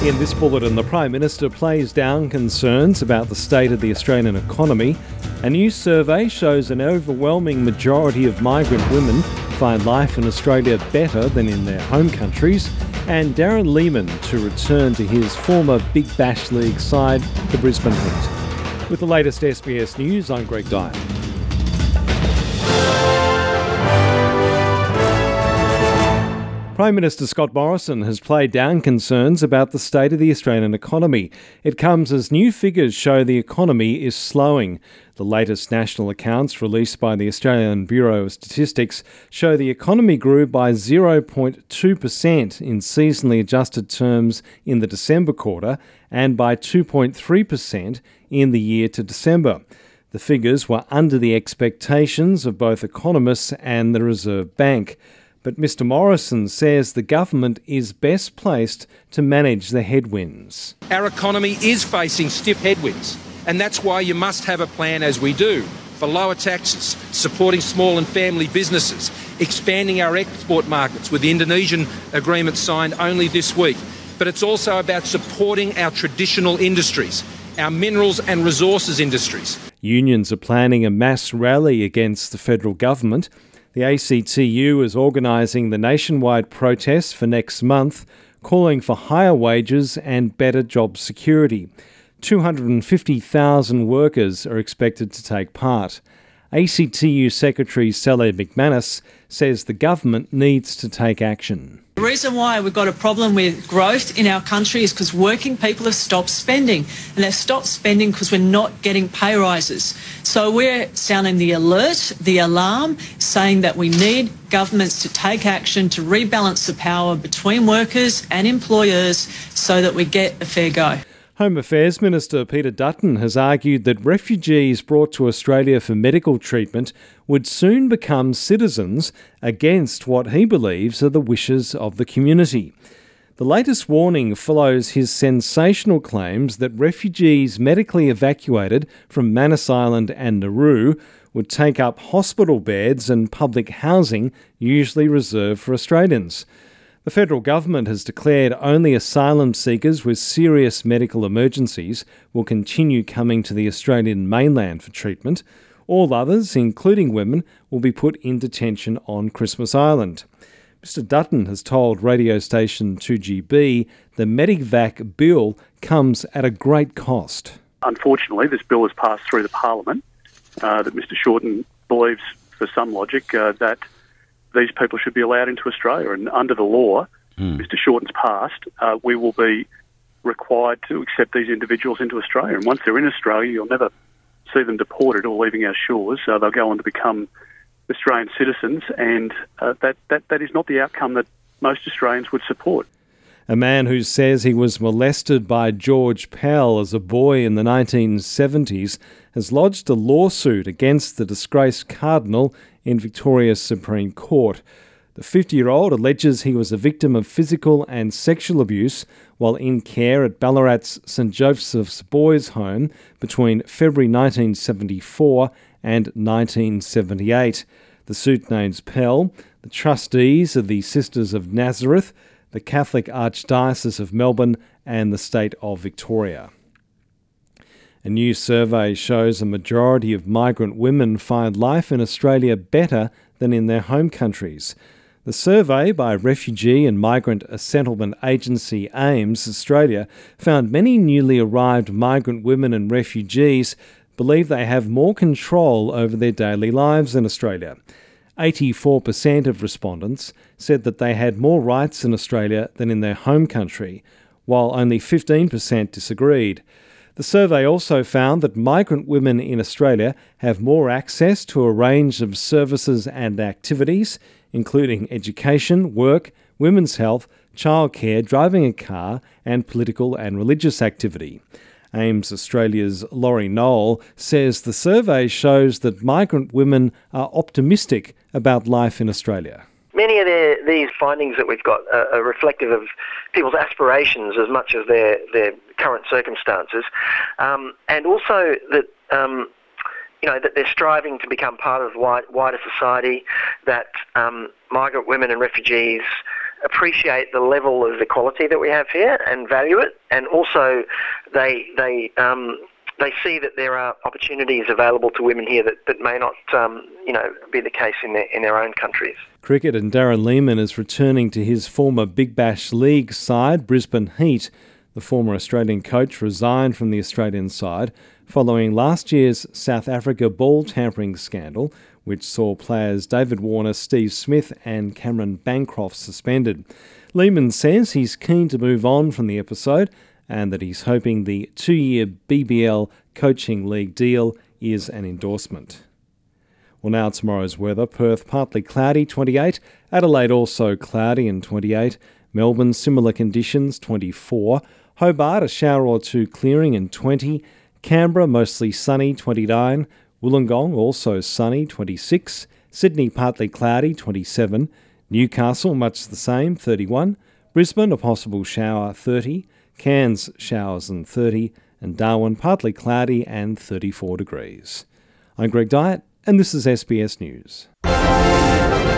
In this bulletin, the Prime Minister plays down concerns about the state of the Australian economy. A new survey shows an overwhelming majority of migrant women find life in Australia better than in their home countries. And Darren Lehman to return to his former Big Bash League side, the Brisbane Heat. With the latest SBS News, I'm Greg Dyer. Prime Minister Scott Morrison has played down concerns about the state of the Australian economy. It comes as new figures show the economy is slowing. The latest national accounts released by the Australian Bureau of Statistics show the economy grew by 0.2% in seasonally adjusted terms in the December quarter and by 2.3% in the year to December. The figures were under the expectations of both economists and the Reserve Bank. But Mr Morrison says the government is best placed to manage the headwinds. Our economy is facing stiff headwinds, and that's why you must have a plan, as we do, for lower taxes, supporting small and family businesses, expanding our export markets with the Indonesian agreement signed only this week. But it's also about supporting our traditional industries, our minerals and resources industries. Unions are planning a mass rally against the federal government. The ACTU is organising the nationwide protest for next month, calling for higher wages and better job security. 250,000 workers are expected to take part. ACTU Secretary Sally McManus says the government needs to take action. The reason why we've got a problem with growth in our country is because working people have stopped spending, and they've stopped spending because we're not getting pay rises. So we're sounding the alert, the alarm, saying that we need governments to take action to rebalance the power between workers and employers so that we get a fair go. Home Affairs Minister Peter Dutton has argued that refugees brought to Australia for medical treatment would soon become citizens against what he believes are the wishes of the community. The latest warning follows his sensational claims that refugees medically evacuated from Manus Island and Nauru would take up hospital beds and public housing usually reserved for Australians. The federal government has declared only asylum seekers with serious medical emergencies will continue coming to the Australian mainland for treatment. All others, including women, will be put in detention on Christmas Island. Mr Dutton has told radio station 2GB the Medivac bill comes at a great cost. Unfortunately, this bill has passed through the Parliament, that Mr Shorten believes, for some logic, that these people should be allowed into Australia. And under the law, Mr Shorten's passed, we will be required to accept these individuals into Australia. And once they're in Australia, you'll never see them deported or leaving our shores. They'll go on to become Australian citizens, and that is not the outcome that most Australians would support. A man who says he was molested by George Pell as a boy in the 1970s has lodged a lawsuit against the disgraced Cardinal in Victoria's Supreme Court. The 50-year-old alleges he was a victim of physical and sexual abuse while in care at Ballarat's St Joseph's Boys' Home between February 1974 and 1978. The suit names Pell, the trustees of the Sisters of Nazareth, the Catholic Archdiocese of Melbourne and the state of Victoria. A new survey shows a majority of migrant women find life in Australia better than in their home countries. The survey by refugee and migrant settlement agency AIMS Australia found many newly arrived migrant women and refugees believe they have more control over their daily lives in Australia. 84% of respondents said that they had more rights in Australia than in their home country, while only 15% disagreed. The survey also found that migrant women in Australia have more access to a range of services and activities, including education, work, women's health, childcare, driving a car, and political and religious activity. AIMS Australia's Laurie Noel says the survey shows that migrant women are optimistic about life in Australia. Many of these findings that we've got are reflective of people's aspirations as much as their current circumstances, and also that that they're striving to become part of wider society. That migrant women and refugees appreciate the level of equality that we have here and value it, and also they see that there are opportunities available to women here that may not, be the case in their own countries. Cricket, and Darren Lehmann is returning to his former Big Bash League side, Brisbane Heat. The former Australian coach resigned from the Australian side following last year's South Africa ball tampering scandal, which saw players David Warner, Steve Smith and Cameron Bancroft suspended. Lehmann says he's keen to move on from the episode and that he's hoping the 2-year BBL coaching league deal is an endorsement. Well, now tomorrow's weather. Perth partly cloudy, 28. Adelaide also cloudy and 28. Melbourne similar conditions, 24. Hobart a shower or two clearing and 20. Canberra mostly sunny, 29. Wollongong also sunny, 26. Sydney partly cloudy, 27. Newcastle much the same, 31. Brisbane a possible shower, 30. Cairns showers and 30. And Darwin partly cloudy and 34 degrees. I'm Greg Dyett, and this is SBS News.